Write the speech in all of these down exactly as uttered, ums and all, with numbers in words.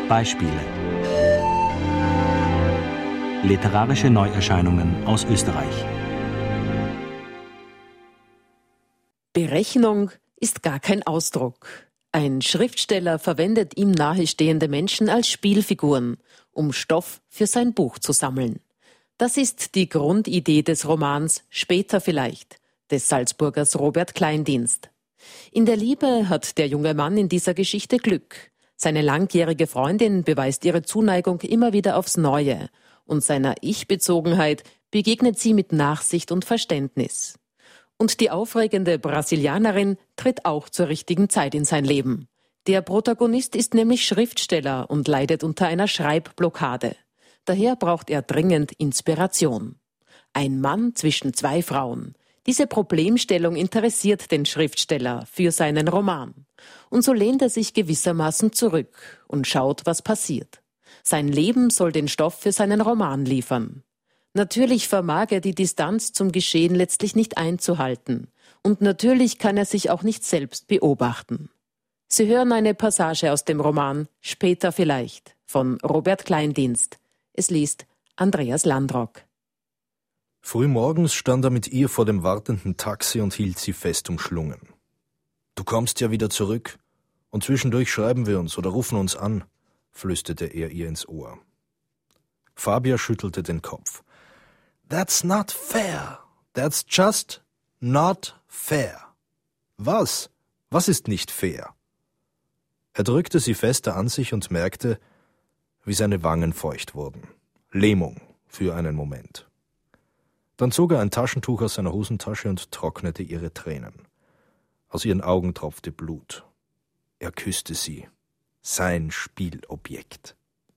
Beispiele. Literarische Neuerscheinungen aus Österreich. Berechnung ist gar kein Ausdruck. Ein Schriftsteller verwendet ihm nahestehende Menschen als Spielfiguren, um Stoff für sein Buch zu sammeln. Das ist die Grundidee des Romans Später vielleicht, des Salzburgers Robert Kleindienst. In der Liebe hat der junge Mann in dieser Geschichte Glück. Seine langjährige Freundin beweist ihre Zuneigung immer wieder aufs Neue und seiner Ich-Bezogenheit begegnet sie mit Nachsicht und Verständnis. Und die aufregende Brasilianerin tritt auch zur richtigen Zeit in sein Leben. Der Protagonist ist nämlich Schriftsteller und leidet unter einer Schreibblockade. Daher braucht er dringend Inspiration. Ein Mann zwischen zwei Frauen. Diese Problemstellung interessiert den Schriftsteller für seinen Roman. Und so lehnt er sich gewissermaßen zurück und schaut, was passiert. Sein Leben soll den Stoff für seinen Roman liefern. Natürlich vermag er die Distanz zum Geschehen letztlich nicht einzuhalten. Und natürlich kann er sich auch nicht selbst beobachten. Sie hören eine Passage aus dem Roman Später vielleicht von Robert Kleindienst. Es liest Andreas Landrock. Frühmorgens stand er mit ihr vor dem wartenden Taxi und hielt sie fest umschlungen. »Du kommst ja wieder zurück und zwischendurch schreiben wir uns oder rufen uns an«, flüsterte er ihr ins Ohr. Fabia schüttelte den Kopf. »That's not fair. That's just not fair.« »Was? Was ist nicht fair?« Er drückte sie fester an sich und merkte, wie seine Wangen feucht wurden. Lähmung für einen Moment. Dann zog er ein Taschentuch aus seiner Hosentasche und trocknete ihre Tränen. Aus ihren Augen tropfte Blut. Er küsste sie. Sein Spielobjekt.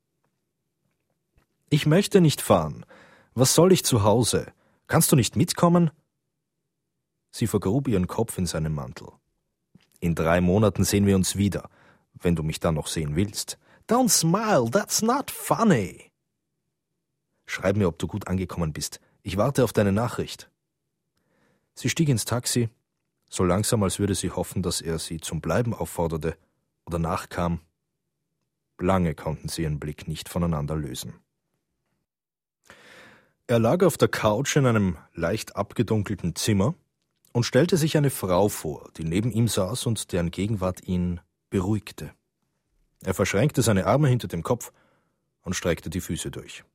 »Ich möchte nicht fahren. Was soll ich zu Hause? Kannst du nicht mitkommen?« Sie vergrub ihren Kopf in seinem Mantel. »In drei Monaten sehen wir uns wieder, wenn du mich dann noch sehen willst.« »Don't smile, that's not funny.« »Schreib mir, ob du gut angekommen bist. Ich warte auf deine Nachricht.« Sie stieg ins Taxi, so langsam, als würde sie hoffen, dass er sie zum Bleiben aufforderte oder nachkam. Lange konnten sie ihren Blick nicht voneinander lösen. Er lag auf der Couch in einem leicht abgedunkelten Zimmer und stellte sich eine Frau vor, die neben ihm saß und deren Gegenwart ihn beruhigte. Er verschränkte seine Arme hinter dem Kopf und streckte die Füße durch.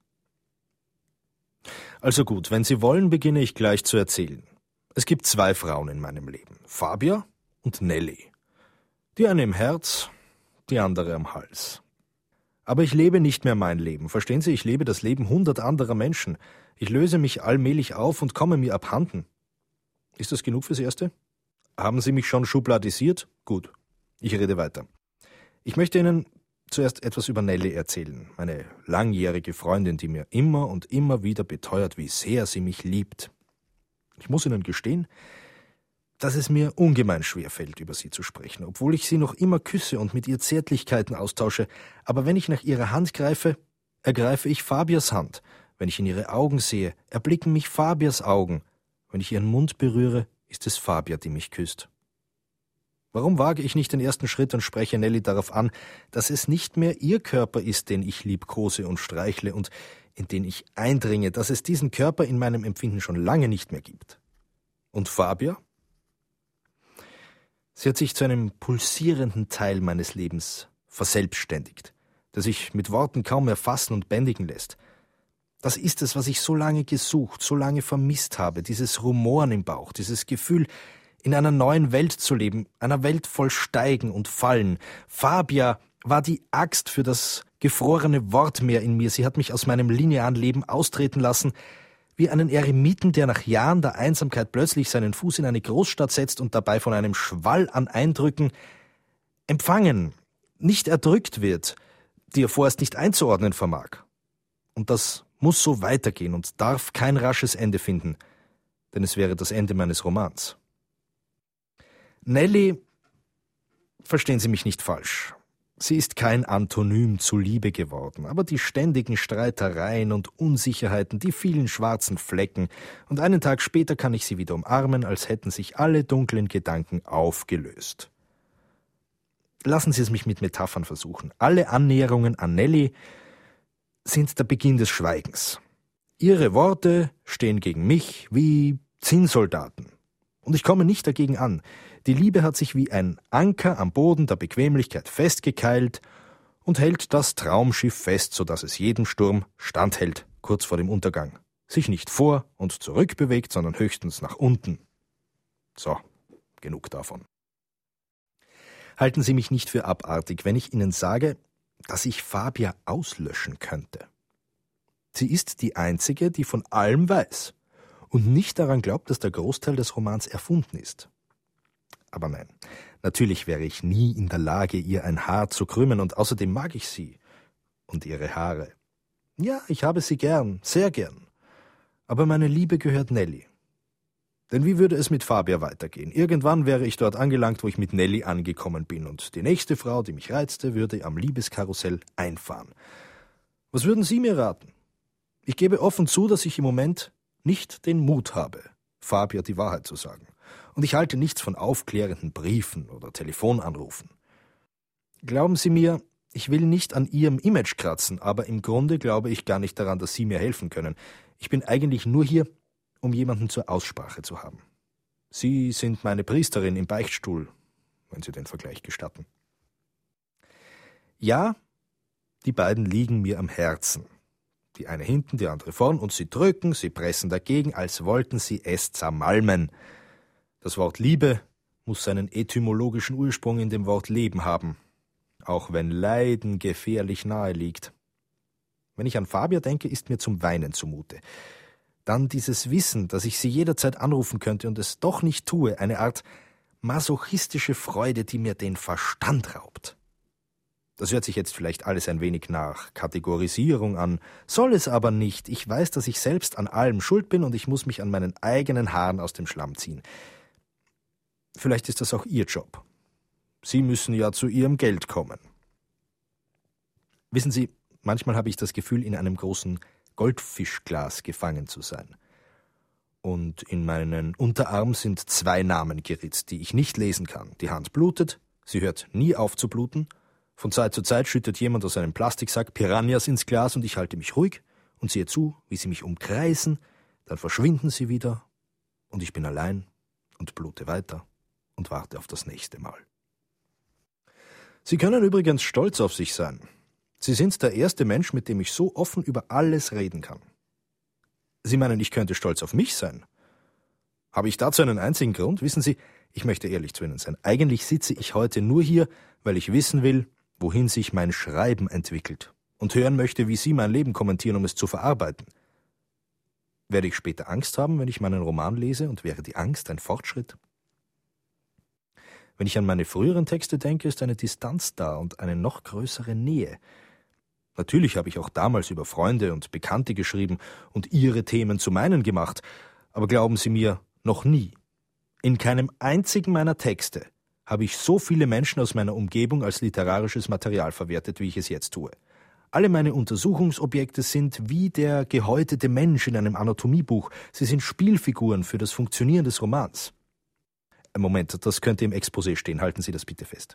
»Also gut, wenn Sie wollen, beginne ich gleich zu erzählen. Es gibt zwei Frauen in meinem Leben, Fabia und Nelly. Die eine im Herz, die andere am Hals. Aber ich lebe nicht mehr mein Leben, verstehen Sie, ich lebe das Leben hundert anderer Menschen. Ich löse mich allmählich auf und komme mir abhanden. Ist das genug fürs Erste? Haben Sie mich schon schubladisiert? Gut, ich rede weiter. Ich möchte Ihnen zuerst etwas über Nelly erzählen, meine langjährige Freundin, die mir immer und immer wieder beteuert, wie sehr sie mich liebt. Ich muss Ihnen gestehen, dass es mir ungemein schwer fällt, über sie zu sprechen, obwohl ich sie noch immer küsse und mit ihr Zärtlichkeiten austausche. Aber wenn ich nach ihrer Hand greife, ergreife ich Fabias Hand. Wenn ich in ihre Augen sehe, erblicken mich Fabias Augen. Wenn ich ihren Mund berühre, ist es Fabia, die mich küsst. Warum wage ich nicht den ersten Schritt und spreche Nelly darauf an, dass es nicht mehr ihr Körper ist, den ich liebkose und streichle und in den ich eindringe, dass es diesen Körper in meinem Empfinden schon lange nicht mehr gibt. Und Fabia? Sie hat sich zu einem pulsierenden Teil meines Lebens verselbstständigt, der sich mit Worten kaum erfassen und bändigen lässt. Das ist es, was ich so lange gesucht, so lange vermisst habe, dieses Rumoren im Bauch, dieses Gefühl, in einer neuen Welt zu leben, einer Welt voll Steigen und Fallen. Fabia war die Axt für das gefrorene Wortmeer in mir. Sie hat mich aus meinem linearen Leben austreten lassen, wie einen Eremiten, der nach Jahren der Einsamkeit plötzlich seinen Fuß in eine Großstadt setzt und dabei von einem Schwall an Eindrücken empfangen, nicht erdrückt wird, die er vorerst nicht einzuordnen vermag. Und das muss so weitergehen und darf kein rasches Ende finden, denn es wäre das Ende meines Romans. Nelly, verstehen Sie mich nicht falsch, sie ist kein Antonym zu Liebe geworden, aber die ständigen Streitereien und Unsicherheiten, die vielen schwarzen Flecken, und einen Tag später kann ich sie wieder umarmen, als hätten sich alle dunklen Gedanken aufgelöst. Lassen Sie es mich mit Metaphern versuchen. Alle Annäherungen an Nelly sind der Beginn des Schweigens. Ihre Worte stehen gegen mich wie Zinnsoldaten. Und ich komme nicht dagegen an. Die Liebe hat sich wie ein Anker am Boden der Bequemlichkeit festgekeilt und hält das Traumschiff fest, sodass es jedem Sturm standhält, kurz vor dem Untergang. Sich nicht vor und zurück bewegt, sondern höchstens nach unten. So, genug davon. Halten Sie mich nicht für abartig, wenn ich Ihnen sage, dass ich Fabia auslöschen könnte. Sie ist die Einzige, die von allem weiß und nicht daran glaubt, dass der Großteil des Romans erfunden ist. Aber nein, natürlich wäre ich nie in der Lage, ihr ein Haar zu krümmen, und außerdem mag ich sie und ihre Haare. Ja, ich habe sie gern, sehr gern. Aber meine Liebe gehört Nelly. Denn wie würde es mit Fabia weitergehen? Irgendwann wäre ich dort angelangt, wo ich mit Nelly angekommen bin, und die nächste Frau, die mich reizte, würde am Liebeskarussell einfahren. Was würden Sie mir raten? Ich gebe offen zu, dass ich im Moment nicht den Mut habe, Fabia die Wahrheit zu sagen. Und ich halte nichts von aufklärenden Briefen oder Telefonanrufen. Glauben Sie mir, ich will nicht an Ihrem Image kratzen, aber im Grunde glaube ich gar nicht daran, dass Sie mir helfen können. Ich bin eigentlich nur hier, um jemanden zur Aussprache zu haben. Sie sind meine Priesterin im Beichtstuhl, wenn Sie den Vergleich gestatten. Ja, die beiden liegen mir am Herzen. Die eine hinten, die andere vorn, und sie drücken, sie pressen dagegen, als wollten sie es zermalmen. Das Wort Liebe muss seinen etymologischen Ursprung in dem Wort Leben haben, auch wenn Leiden gefährlich nahe liegt. Wenn ich an Fabia denke, ist mir zum Weinen zumute. Dann dieses Wissen, dass ich sie jederzeit anrufen könnte und es doch nicht tue, eine Art masochistische Freude, die mir den Verstand raubt. Das hört sich jetzt vielleicht alles ein wenig nach Kategorisierung an, soll es aber nicht. Ich weiß, dass ich selbst an allem schuld bin und ich muss mich an meinen eigenen Haaren aus dem Schlamm ziehen. Vielleicht ist das auch Ihr Job. Sie müssen ja zu Ihrem Geld kommen. Wissen Sie, manchmal habe ich das Gefühl, in einem großen Goldfischglas gefangen zu sein. Und in meinen Unterarm sind zwei Namen geritzt, die ich nicht lesen kann. Die Hand blutet, sie hört nie auf zu bluten. Von Zeit zu Zeit schüttet jemand aus einem Plastiksack Piranhas ins Glas und ich halte mich ruhig und sehe zu, wie sie mich umkreisen, dann verschwinden sie wieder und ich bin allein und blute weiter und warte auf das nächste Mal. Sie können übrigens stolz auf sich sein. Sie sind der erste Mensch, mit dem ich so offen über alles reden kann. Sie meinen, ich könnte stolz auf mich sein? Habe ich dazu einen einzigen Grund? Wissen Sie, ich möchte ehrlich zu Ihnen sein. Eigentlich sitze ich heute nur hier, weil ich wissen will, wohin sich mein Schreiben entwickelt und hören möchte, wie Sie mein Leben kommentieren, um es zu verarbeiten. Werde ich später Angst haben, wenn ich meinen Roman lese, und wäre die Angst ein Fortschritt? Wenn ich an meine früheren Texte denke, ist eine Distanz da und eine noch größere Nähe. Natürlich habe ich auch damals über Freunde und Bekannte geschrieben und ihre Themen zu meinen gemacht, aber glauben Sie mir, noch nie. In keinem einzigen meiner Texte habe ich so viele Menschen aus meiner Umgebung als literarisches Material verwertet, wie ich es jetzt tue. Alle meine Untersuchungsobjekte sind wie der gehäutete Mensch in einem Anatomiebuch. Sie sind Spielfiguren für das Funktionieren des Romans. Moment, das könnte im Exposé stehen, halten Sie das bitte fest.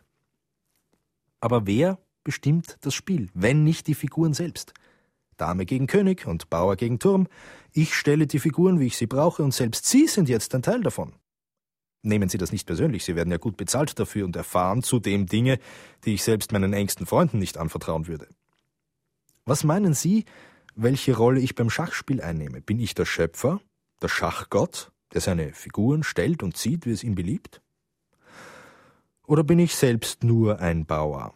Aber wer bestimmt das Spiel, wenn nicht die Figuren selbst? Dame gegen König und Bauer gegen Turm. Ich stelle die Figuren, wie ich sie brauche, und selbst Sie sind jetzt ein Teil davon. Nehmen Sie das nicht persönlich, Sie werden ja gut bezahlt dafür und erfahren zudem Dinge, die ich selbst meinen engsten Freunden nicht anvertrauen würde. Was meinen Sie, welche Rolle ich beim Schachspiel einnehme? Bin ich der Schöpfer, der Schachgott, der seine Figuren stellt und zieht, wie es ihm beliebt? Oder bin ich selbst nur ein Bauer?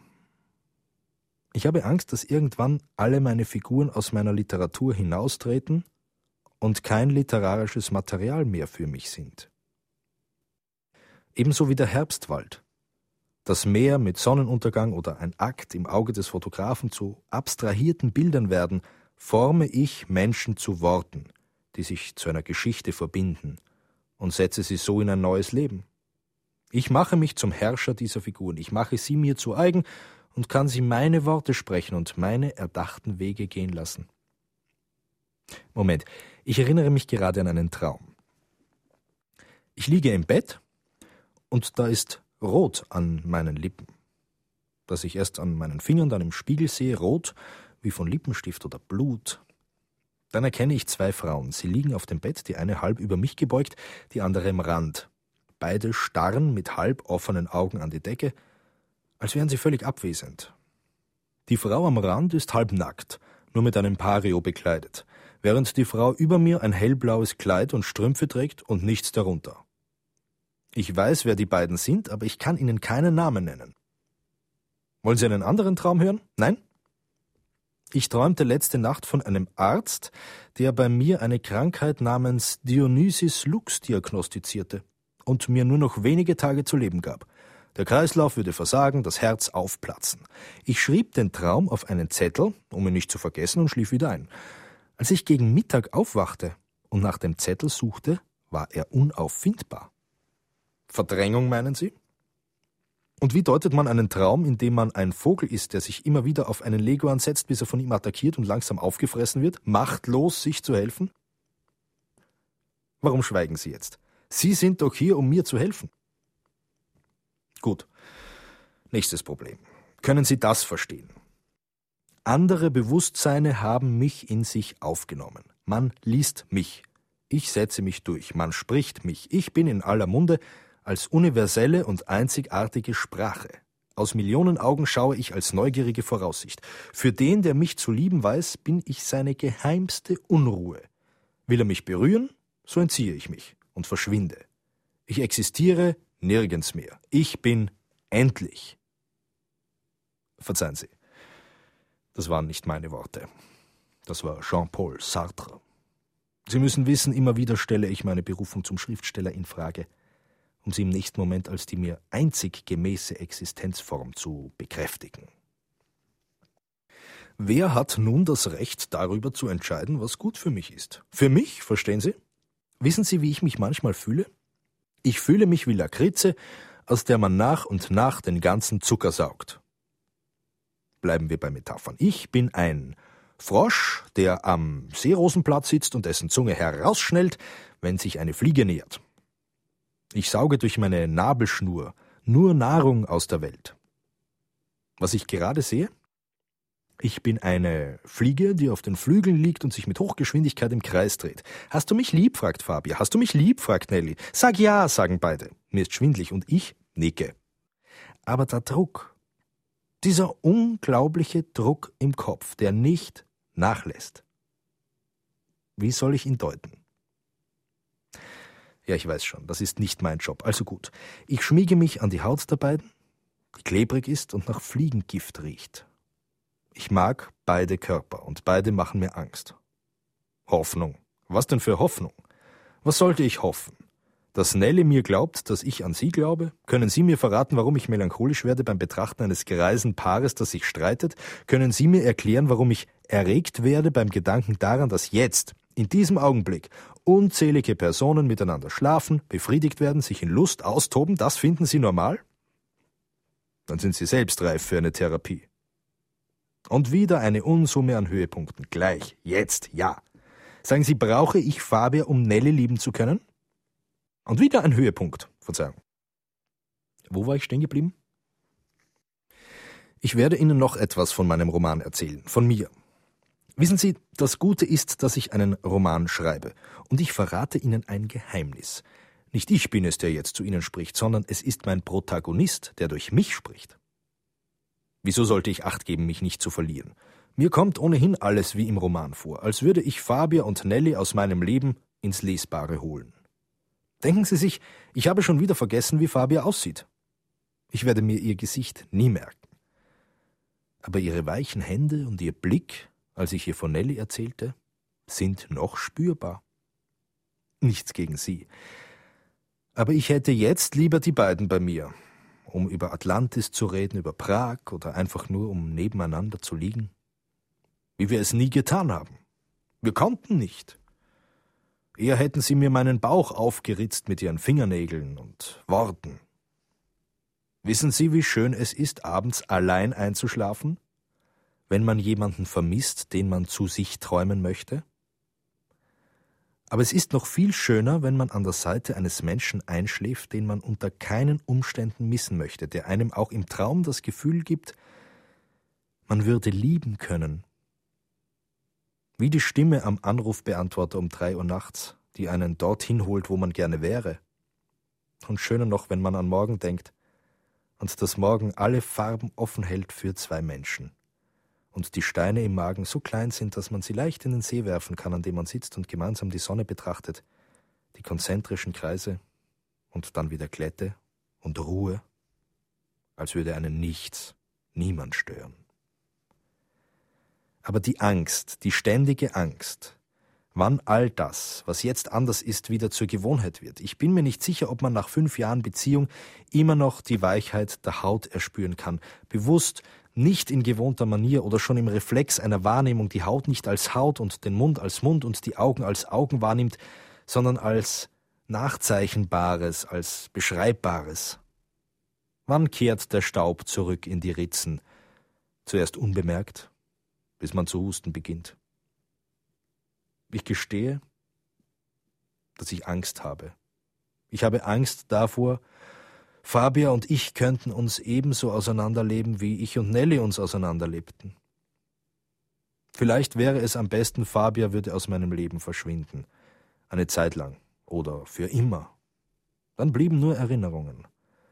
Ich habe Angst, dass irgendwann alle meine Figuren aus meiner Literatur hinaustreten und kein literarisches Material mehr für mich sind. Ebenso wie der Herbstwald, das Meer mit Sonnenuntergang oder ein Akt im Auge des Fotografen zu abstrahierten Bildern werden, forme ich Menschen zu Worten, die sich zu einer Geschichte verbinden, und setze sie so in ein neues Leben. Ich mache mich zum Herrscher dieser Figuren, ich mache sie mir zu eigen und kann sie meine Worte sprechen und meine erdachten Wege gehen lassen. Moment, ich erinnere mich gerade an einen Traum. Ich liege im Bett und da ist Rot an meinen Lippen. das ich erst an meinen Fingern, dann im Spiegel sehe, rot, wie von Lippenstift oder Blut. Dann erkenne ich zwei Frauen. Sie liegen auf dem Bett, die eine halb über mich gebeugt, die andere am Rand. Beide starren mit halb offenen Augen an die Decke, als wären sie völlig abwesend. Die Frau am Rand ist halb nackt, nur mit einem Pareo bekleidet, während die Frau über mir ein hellblaues Kleid und Strümpfe trägt und nichts darunter. Ich weiß, wer die beiden sind, aber ich kann ihnen keinen Namen nennen. Wollen Sie einen anderen Traum hören? Nein? Ich träumte letzte Nacht von einem Arzt, der bei mir eine Krankheit namens Dionysus Lux diagnostizierte und mir nur noch wenige Tage zu leben gab. Der Kreislauf würde versagen, das Herz aufplatzen. Ich schrieb den Traum auf einen Zettel, um ihn nicht zu vergessen, und schlief wieder ein. Als ich gegen Mittag aufwachte und nach dem Zettel suchte, war er unauffindbar. Verdrängung, meinen Sie? Und wie deutet man einen Traum, in dem man ein Vogel ist, der sich immer wieder auf einen Leguan setzt, bis er von ihm attackiert und langsam aufgefressen wird, machtlos sich zu helfen? Warum schweigen Sie jetzt? Sie sind doch hier, um mir zu helfen. Gut. Nächstes Problem. Können Sie das verstehen? Andere Bewusstseine haben mich in sich aufgenommen. Man liest mich. Ich setze mich durch. Man spricht mich. Ich bin in aller Munde als universelle und einzigartige Sprache. Aus Millionen Augen schaue ich als neugierige Voraussicht. Für den, der mich zu lieben weiß, bin ich seine geheimste Unruhe. Will er mich berühren, so entziehe ich mich und verschwinde. Ich existiere nirgends mehr. Ich bin endlich. Verzeihen Sie, das waren nicht meine Worte. Das war Jean-Paul Sartre. Sie müssen wissen, immer wieder stelle ich meine Berufung zum Schriftsteller in Frage, um sie im nächsten Moment als die mir einzig gemäße Existenzform zu bekräftigen. Wer hat nun das Recht, darüber zu entscheiden, was gut für mich ist? Für mich, verstehen Sie? Wissen Sie, wie ich mich manchmal fühle? Ich fühle mich wie Lakritze, aus der man nach und nach den ganzen Zucker saugt. Bleiben wir bei Metaphern. Ich bin ein Frosch, der am Seerosenplatz sitzt und dessen Zunge herausschnellt, wenn sich eine Fliege nähert. Ich sauge durch meine Nabelschnur nur Nahrung aus der Welt. Was ich gerade sehe? Ich bin eine Fliege, die auf den Flügeln liegt und sich mit Hochgeschwindigkeit im Kreis dreht. Hast du mich lieb, fragt Fabia. Hast du mich lieb, fragt Nelly. Sag ja, sagen beide. Mir ist schwindlig und ich nicke. Aber der Druck, dieser unglaubliche Druck im Kopf, der nicht nachlässt. Wie soll ich ihn deuten? Ja, ich weiß schon, das ist nicht mein Job. Also gut, ich schmiege mich an die Haut der beiden, die klebrig ist und nach Fliegengift riecht. Ich mag beide Körper und beide machen mir Angst. Hoffnung. Was denn für Hoffnung? Was sollte ich hoffen? Dass Nelly mir glaubt, dass ich an sie glaube? Können Sie mir verraten, warum ich melancholisch werde beim Betrachten eines greisen Paares, das sich streitet? Können Sie mir erklären, warum ich erregt werde beim Gedanken daran, dass jetzt, in diesem Augenblick, unzählige Personen miteinander schlafen, befriedigt werden, sich in Lust austoben? Das finden Sie normal? Dann sind Sie selbst reif für eine Therapie. Und wieder eine Unsumme an Höhepunkten. Gleich, jetzt, ja. Sagen Sie, brauche ich Fabia, um Nelly lieben zu können? Und wieder ein Höhepunkt. Verzeihung. Wo war ich stehen geblieben? Ich werde Ihnen noch etwas von meinem Roman erzählen, von mir. Wissen Sie, das Gute ist, dass ich einen Roman schreibe. Und ich verrate Ihnen ein Geheimnis. Nicht ich bin es, der jetzt zu Ihnen spricht, sondern es ist mein Protagonist, der durch mich spricht. Wieso sollte ich Acht geben, mich nicht zu verlieren? Mir kommt ohnehin alles wie im Roman vor, als würde ich Fabia und Nelly aus meinem Leben ins Lesbare holen. Denken Sie sich, ich habe schon wieder vergessen, wie Fabia aussieht. Ich werde mir ihr Gesicht nie merken. Aber ihre weichen Hände und ihr Blick, als ich ihr von Nelly erzählte, sind noch spürbar. Nichts gegen sie. Aber ich hätte jetzt lieber die beiden bei mir, um über Atlantis zu reden, über Prag oder einfach nur, um nebeneinander zu liegen. Wie wir es nie getan haben. Wir konnten nicht. Eher hätten sie mir meinen Bauch aufgeritzt mit ihren Fingernägeln und Worten. Wissen Sie, wie schön es ist, abends allein einzuschlafen, wenn man jemanden vermisst, den man zu sich träumen möchte? Aber es ist noch viel schöner, wenn man an der Seite eines Menschen einschläft, den man unter keinen Umständen missen möchte, der einem auch im Traum das Gefühl gibt, man würde lieben können. Wie die Stimme am Anrufbeantworter um drei Uhr nachts, die einen dorthin holt, wo man gerne wäre. Und schöner noch, wenn man an morgen denkt und das Morgen alle Farben offen hält für zwei Menschen. Und die Steine im Magen so klein sind, dass man sie leicht in den See werfen kann, an dem man sitzt und gemeinsam die Sonne betrachtet, die konzentrischen Kreise und dann wieder Glätte und Ruhe, als würde einen nichts, niemand stören. Aber die Angst, die ständige Angst, wann all das, was jetzt anders ist, wieder zur Gewohnheit wird. Ich bin mir nicht sicher, ob man nach fünf Jahren Beziehung immer noch die Weichheit der Haut erspüren kann, bewusst, nicht in gewohnter Manier oder schon im Reflex einer Wahrnehmung die Haut nicht als Haut und den Mund als Mund und die Augen als Augen wahrnimmt, sondern als Nachzeichenbares, als Beschreibbares. Wann kehrt der Staub zurück in die Ritzen? Zuerst unbemerkt, bis man zu husten beginnt. Ich gestehe, dass ich Angst habe. Ich habe Angst davor, Fabia und ich könnten uns ebenso auseinanderleben, wie ich und Nelly uns auseinanderlebten. Vielleicht wäre es am besten, Fabia würde aus meinem Leben verschwinden. Eine Zeit lang oder für immer. Dann blieben nur Erinnerungen.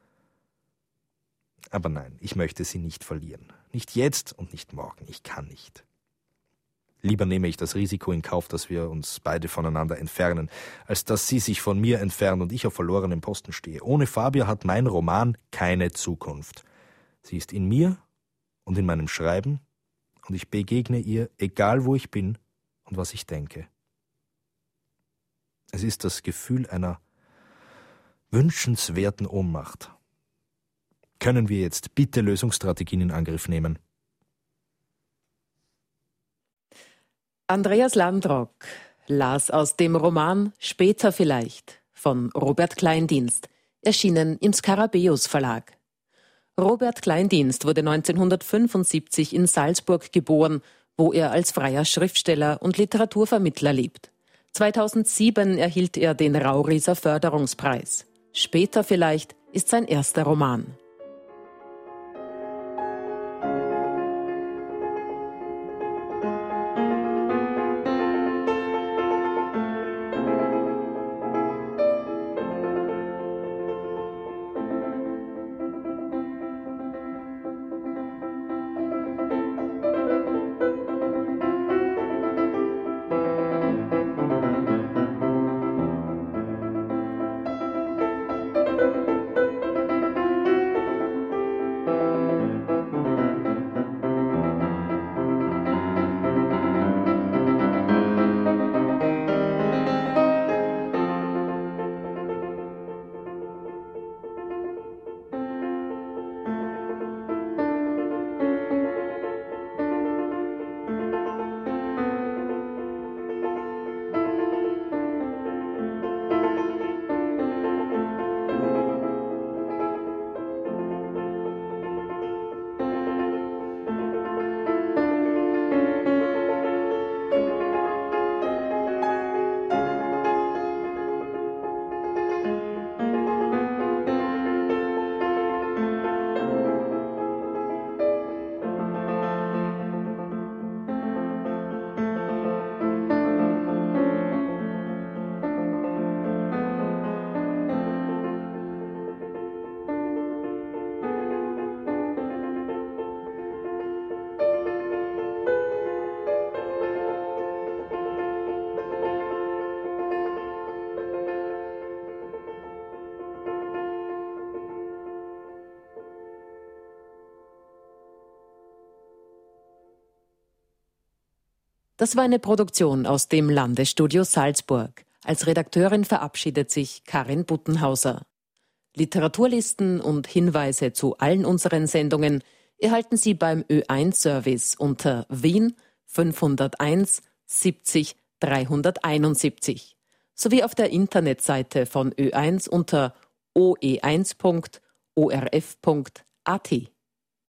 Aber nein, ich möchte sie nicht verlieren. Nicht jetzt und nicht morgen. Ich kann nicht. Lieber nehme ich das Risiko in Kauf, dass wir uns beide voneinander entfernen, als dass sie sich von mir entfernt und ich auf verlorenem Posten stehe. Ohne Fabia hat mein Roman keine Zukunft. Sie ist in mir und in meinem Schreiben und ich begegne ihr, egal wo ich bin und was ich denke. Es ist das Gefühl einer wünschenswerten Ohnmacht. Können wir jetzt bitte Lösungsstrategien in Angriff nehmen? Andreas Landrock las aus dem Roman Später vielleicht von Robert Kleindienst, erschienen im Skarabäus Verlag. Robert Kleindienst wurde neunzehnhundertfünfundsiebzig in Salzburg geboren, wo er als freier Schriftsteller und Literaturvermittler lebt. zweitausendsieben erhielt er den Raurieser Förderungspreis. Später vielleicht ist sein erster Roman. Das war eine Produktion aus dem Landesstudio Salzburg. Als Redakteurin verabschiedet sich Karin Buttenhauser. Literaturlisten und Hinweise zu allen unseren Sendungen erhalten Sie beim Ö eins Service unter Wien fünfhunderteins siebzig dreihunderteinundsiebzig sowie auf der Internetseite von Ö eins unter o e eins punkt o r f punkt a t.